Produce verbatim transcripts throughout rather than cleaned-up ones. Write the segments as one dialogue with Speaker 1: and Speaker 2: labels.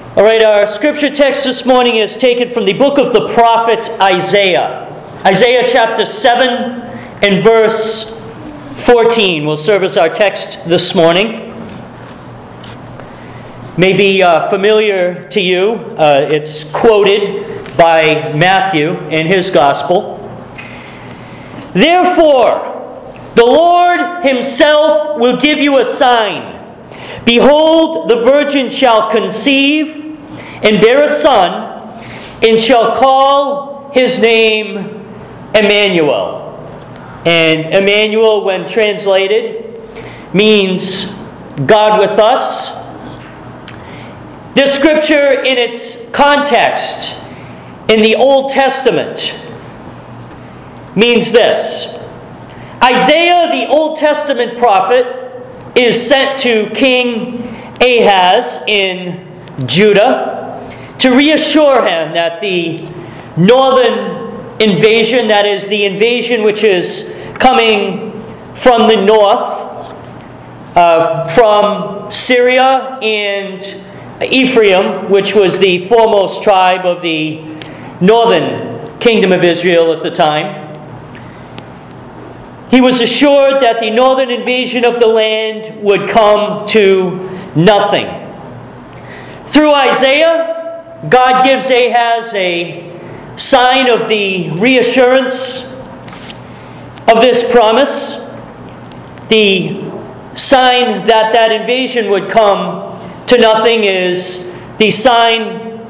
Speaker 1: All right, our scripture text this morning is taken from the book of the prophet Isaiah. Isaiah chapter seven and verse fourteen will serve as our text this morning. May be uh, familiar to you. Uh, it's quoted by Matthew in his gospel. Therefore, the Lord himself will give you a sign. Behold, the virgin shall conceive and bear a son, and shall call his name Emmanuel. And Emmanuel, when translated, means God with us. This scripture, in its context in the Old Testament, means this. Isaiah, the Old Testament prophet, is sent to King Ahaz in Judah to reassure him that the northern invasion, that is, the invasion which is coming from the north, uh, from Syria and Ephraim, which was the foremost tribe of the northern kingdom of Israel at the time, he was assured that the northern invasion of the land would come to nothing. Through Isaiah, God gives Ahaz a sign of the reassurance of this promise, the sign that that invasion would come to nothing is the sign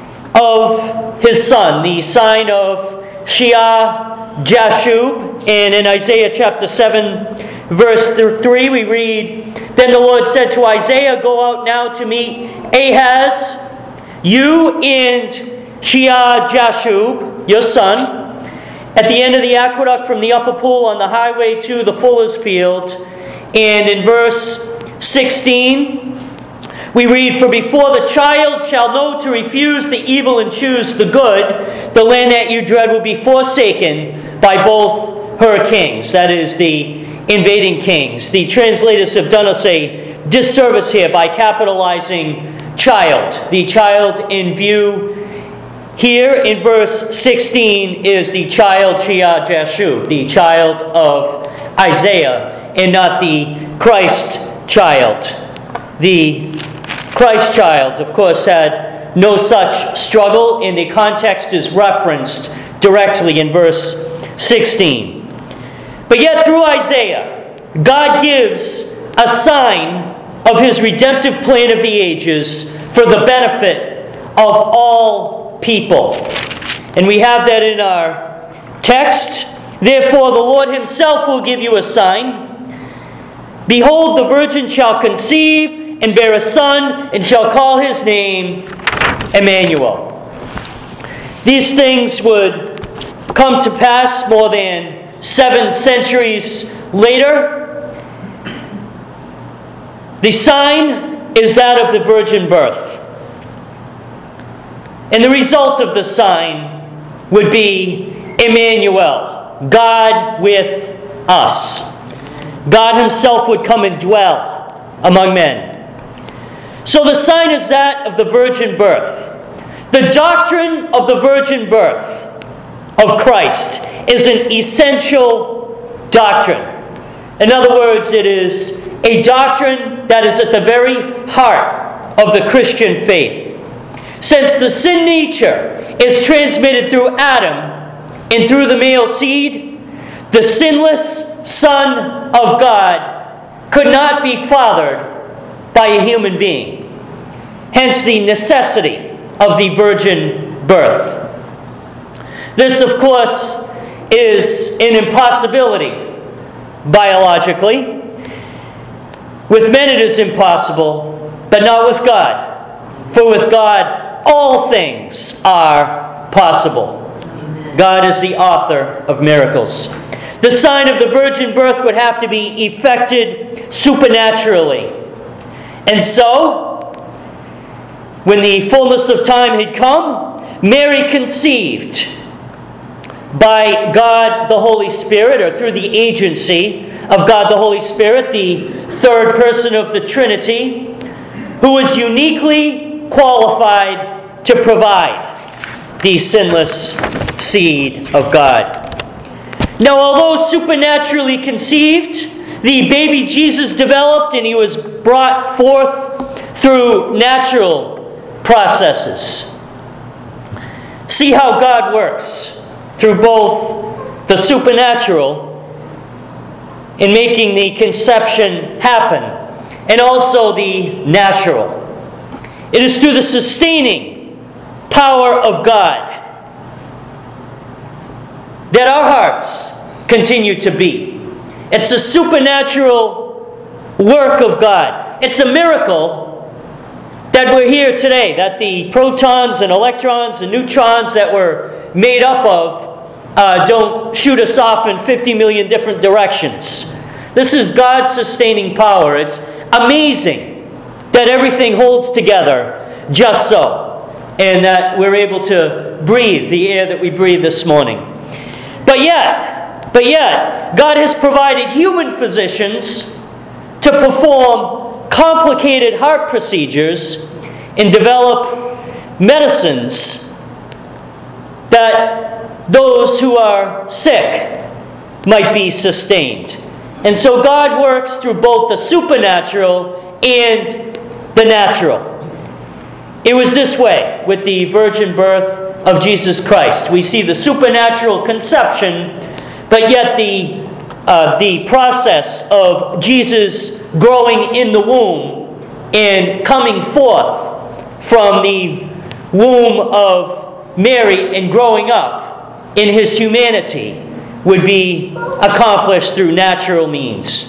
Speaker 1: of his son, the sign of Shear-Jashub. And in Isaiah chapter seven, verse three, we read, Then the Lord said to Isaiah, Go out now to meet Ahaz, you and Shear-Jashub, your son, at the end of the aqueduct from the upper pool on the highway to the fuller's field. And in verse sixteen, we read, For before the child shall know to refuse the evil and choose the good, the land that you dread will be forsaken by both her kings, that is, the invading kings. The translators have done us a disservice here by capitalizing child. The child in view here in verse sixteen is the child Shear-Jashub, the child of Isaiah, and not the Christ child. The Christ child, of course, had no such struggle, and the context is referenced directly in verse sixteen. But yet through Isaiah, God gives a sign of his redemptive plan of the ages for the benefit of all people. And we have that in our text. Therefore, the Lord himself will give you a sign. Behold, the virgin shall conceive and bear a son, and shall call his name Emmanuel. These things would come to pass more than seven centuries later. The sign is that of the virgin birth. And the result of the sign would be Emmanuel, God with us. God himself would come and dwell among men. So the sign is that of the virgin birth. The doctrine of the virgin birth of Christ is an essential doctrine. In other words, it is a doctrine that is at the very heart of the Christian faith. Since the sin nature is transmitted through Adam and through the male seed, the sinless Son of God could not be fathered by a human being. Hence the necessity of the virgin birth. This, of course, is an impossibility biologically. With men it is impossible, but not with God. For with God all things are possible. God is the author of miracles. The sign of the virgin birth would have to be effected supernaturally. And so, when the fullness of time had come, Mary conceived by God the Holy Spirit, or through the agency of God the Holy Spirit, the third person of the Trinity, who was uniquely qualified to provide the sinless seed of God. Now, although supernaturally conceived, the baby Jesus developed and he was brought forth through natural processes. See how God works through both the supernatural in making the conception happen and also the natural. It is through the sustaining power of God that our hearts continue to beat. It's the supernatural work of God. It's a miracle that we're here today, that the protons and electrons and neutrons that we're made up of uh, don't shoot us off in fifty million different directions. This is God's sustaining power. It's amazing that everything holds together just so, and that we're able to breathe the air that we breathe this morning. But yet, but yet, God has provided human physicians to perform complicated heart procedures and develop medicines that those who are sick might be sustained. And so God works through both the supernatural and the natural. It was this way with the virgin birth of Jesus Christ. We see the supernatural conception, but yet the, uh, the process of Jesus growing in the womb and coming forth from the womb of Mary and growing up in his humanity would be accomplished through natural means.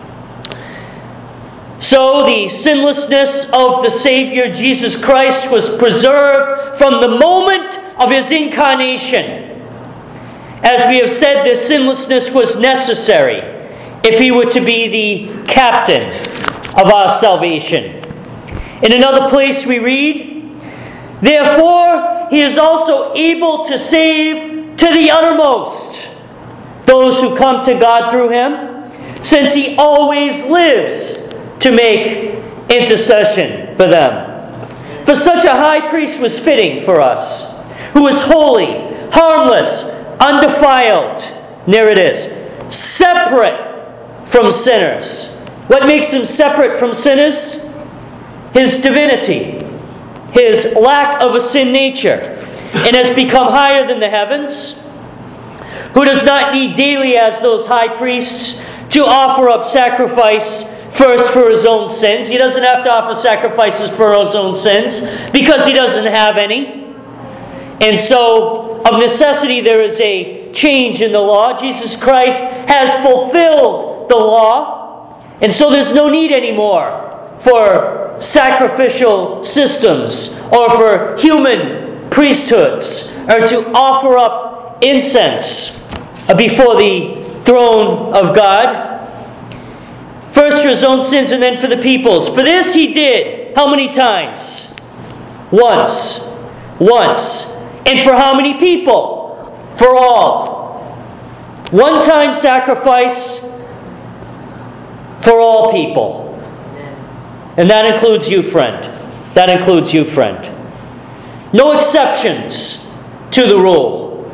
Speaker 1: So the sinlessness of the Savior Jesus Christ was preserved from the moment of his incarnation. As we have said, this sinlessness was necessary if he were to be the captain of our salvation. In another place we read, "Therefore he is also able to save to the uttermost those who come to God through him, since he always lives to make intercession for them. For such a high priest was fitting for us, who was holy, harmless, undefiled," there it is, "separate from sinners." What makes him separate from sinners? His divinity, his lack of a sin nature, and has become higher than the heavens, who does not need daily as those high priests to offer up sacrifice first for his own sins. He doesn't have to offer sacrifices for his own sins because he doesn't have any. And so, of necessity, there is a change in the law. Jesus Christ has fulfilled the law, and so there's no need anymore for sacrificial systems or for human priesthoods or to offer up incense before the throne of God. First for his own sins and then for the people's. For this he did, how many times? Once. Once. And for how many people? For all. One-time sacrifice for all people. And that includes you, friend. That includes you, friend. No exceptions to the rule.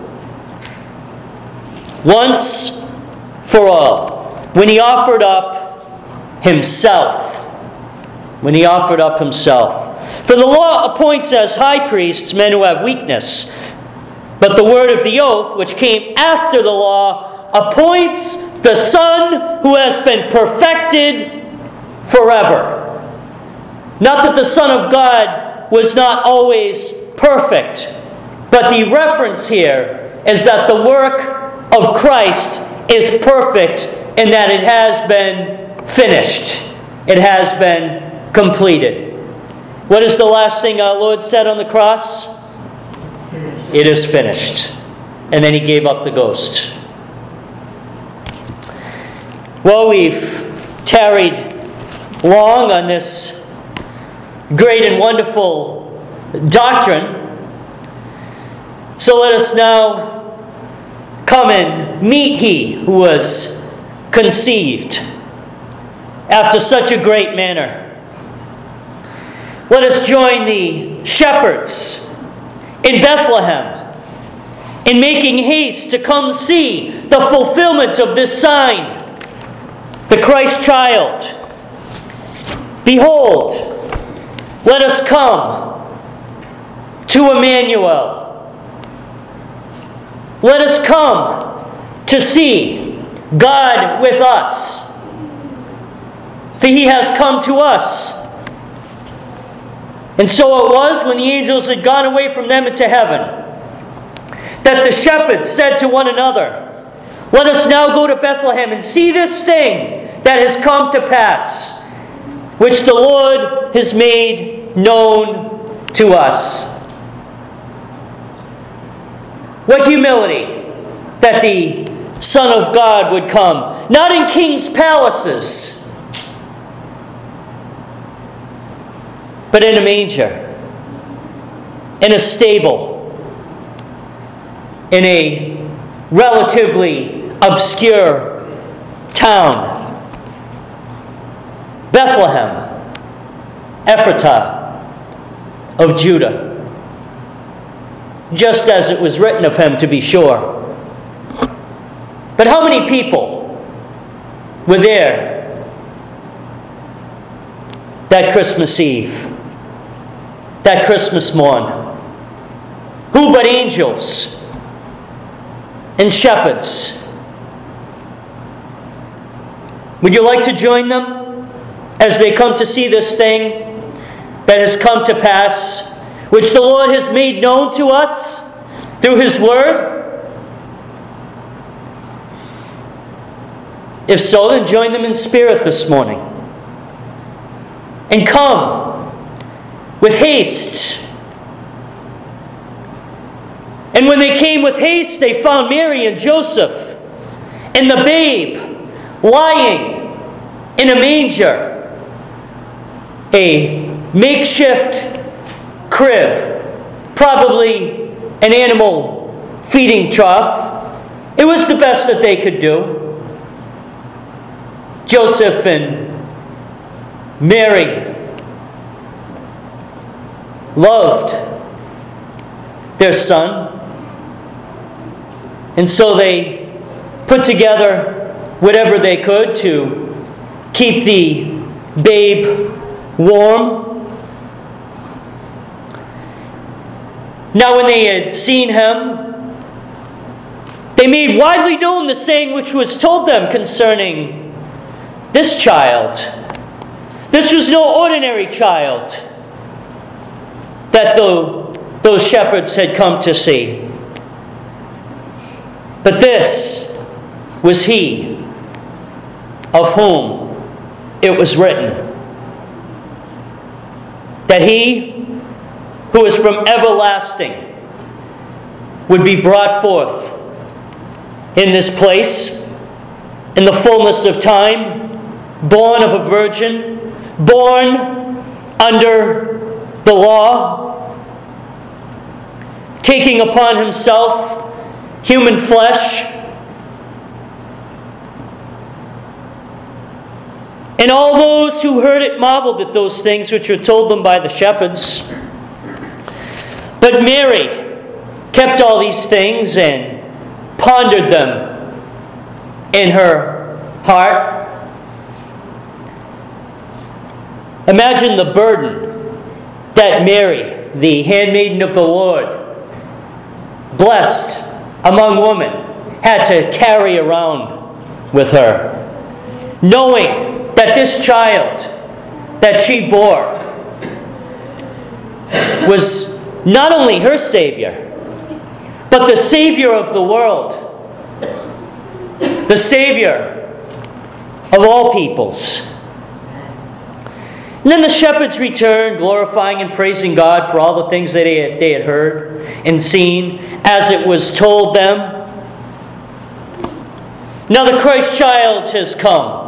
Speaker 1: Once for all. When he offered up himself. When he offered up himself. For the law appoints as high priests men who have weakness. But the word of the oath, which came after the law, appoints the Son who has been perfected forever. Not that the Son of God was not always perfect, but the reference here is that the work of Christ is perfect in that it has been finished. It has been completed. What is the last thing our Lord said on the cross? It is finished. And then he gave up the ghost. Well, we've tarried long on this great and wonderful doctrine. So let us now come and meet he who was conceived after such a great manner. let us join the shepherds in Bethlehem in making haste to come see the fulfillment of this sign, the Christ child. Behold, let us come to Emmanuel. Let us come to see God with us. For He has come to us. And so it was, when the angels had gone away from them into heaven, that the shepherds said to one another, let us now go to Bethlehem and see this thing that has come to pass, which the Lord has made known to us. What humility that the Son of God would come, not in kings' palaces, but in a manger, in a stable, in a relatively obscure town. Bethlehem, Ephratah of Judah. Just as it was written of him, to be sure. But how many people were there that Christmas Eve, that Christmas morn? Who but angels and shepherds? Would you like to join them as they come to see this thing that has come to pass, which the Lord has made known to us through His Word? If so, then join them in spirit this morning. And come with haste. And when they came with haste, they found Mary and Joseph and the babe lying in a manger, a makeshift crib, probably an animal feeding trough. It was the best that they could do. Joseph and Mary loved their son, and so they put together whatever they could to keep the babe warm. Now when they had seen him, they made widely known the saying which was told them concerning this child. This was no ordinary child that the, those shepherds had come to see. But this was He of whom it was written that He who is from everlasting would be brought forth in this place, in the fullness of time, born of a virgin, born under the law, taking upon Himself human flesh. And all those who heard it marveled at those things which were told them by the shepherds. But Mary kept all these things and pondered them in her heart. Imagine the burden that Mary, the handmaiden of the Lord, blessed among women, had to carry around with her, knowing that this child that she bore was not only her Savior, but the Savior of the world, the Savior of all peoples. And then the shepherds returned, glorifying and praising God for all the things that they had, they had heard and seen, as it was told them. Now the Christ child has come.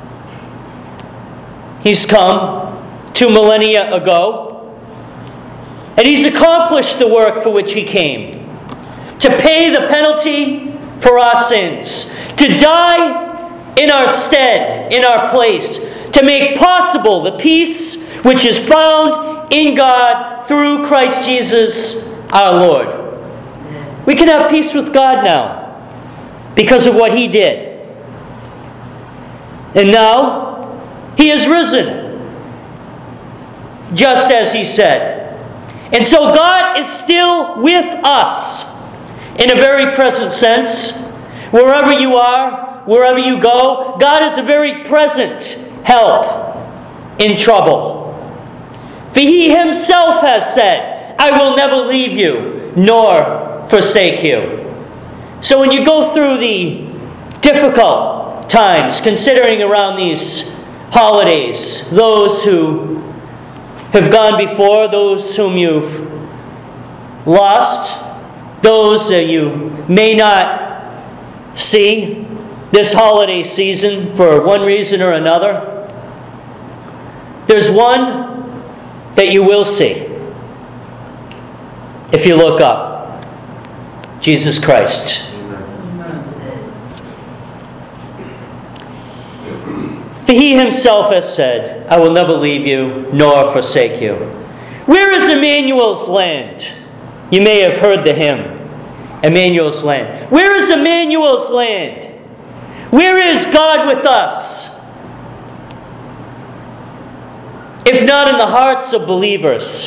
Speaker 1: He's come two millennia ago, and He's accomplished the work for which He came, to pay the penalty for our sins, to die in our stead, in our place, to make possible the peace which is found in God through Christ Jesus our Lord. We can have peace with God now because of what He did. And now He is risen, just as He said. And so God is still with us in a very present sense. Wherever you are, wherever you go, God is a very present help in trouble. For He Himself has said, I will never leave you nor forsake you. So when you go through the difficult times, considering around these holidays, those who have gone before, those whom you've lost, those that you may not see this holiday season for one reason or another, there's one that you will see if you look up: Jesus Christ. For He Himself has said, I will never leave you nor forsake you. Where is Emmanuel's land? You may have heard the hymn, Emmanuel's land. Where is Emmanuel's land? Where is God with us? If not in the hearts of believers.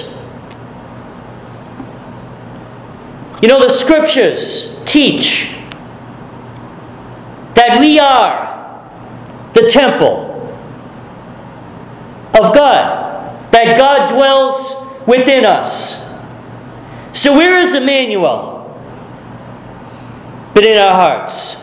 Speaker 1: You know, the Scriptures teach that we are the temple of God, that God dwells within us. So where is Emmanuel? But in our hearts.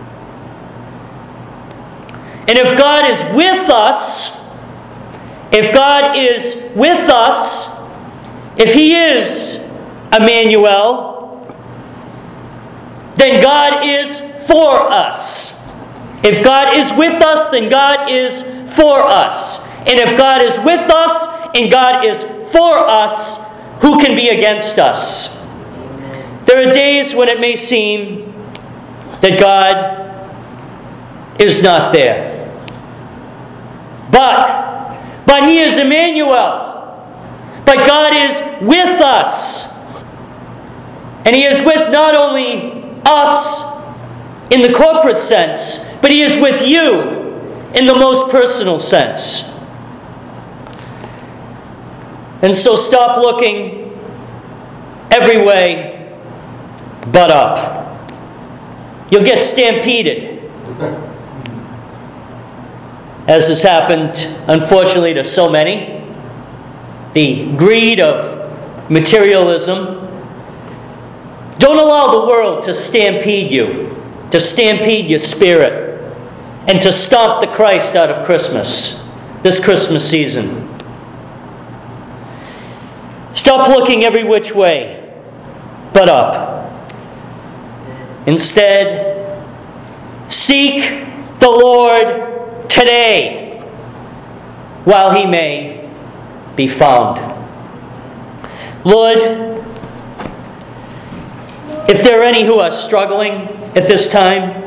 Speaker 1: And if God is with us, if God is with us, if He is Emmanuel, then God is for us. If God is with us, then God is for us. And if God is with us and God is for us, who can be against us? There are days when it may seem that God is not there. But, but He is Emmanuel. But God is with us. And He is with not only us in the corporate sense, but He is with you in the most personal sense. And so stop looking every way but up. You'll get stampeded, as has happened, unfortunately, to so many. The greed of materialism. Don't allow the world to stampede you, to stampede your spirit, and to stomp the Christ out of Christmas, this Christmas season. Stop looking every which way but up. Instead, seek the Lord today while He may be found. Lord, if there are any who are struggling at this time,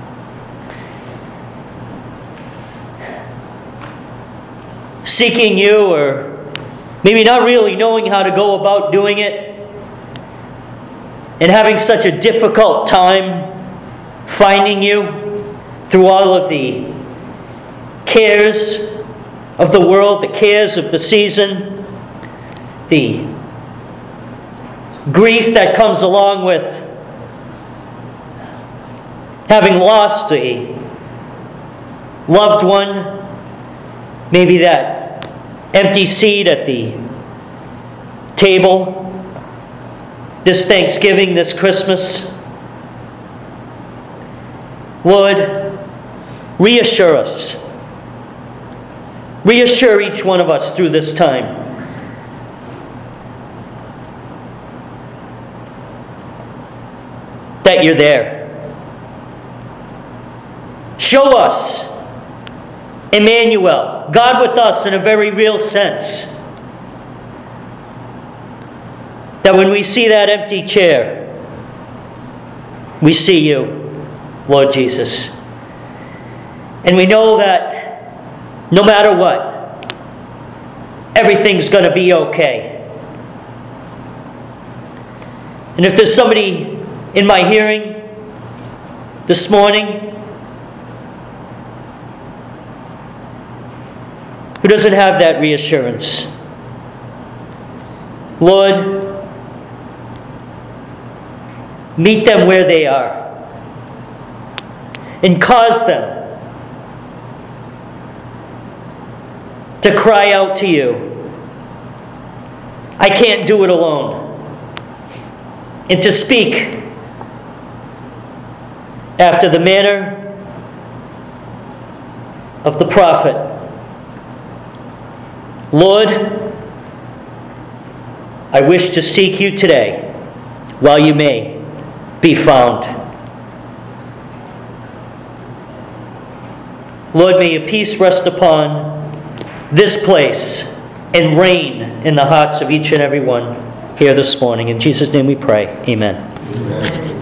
Speaker 1: seeking You, or maybe not really knowing how to go about doing it, and having such a difficult time finding You through all of the cares of the world, the cares of the season, the grief that comes along with having lost a loved one, maybe that empty seat at the table this Thanksgiving, this Christmas. Lord, reassure us. Reassure each one of us through this time. That You're there. Show us Emmanuel, God with us in a very real sense. That when we see that empty chair, we see You, Lord Jesus. And we know that no matter what, everything's going to be okay. And if there's somebody in my hearing this morning who doesn't have that reassurance, Lord, meet them where they are and cause them to cry out to you, I can't do it alone. And to speak after the manner of the prophet. Lord, I wish to seek you today while you may be found. Lord, may your peace rest upon this place and reign in the hearts of each and every one here this morning. In Jesus' name we pray. Amen.
Speaker 2: Amen.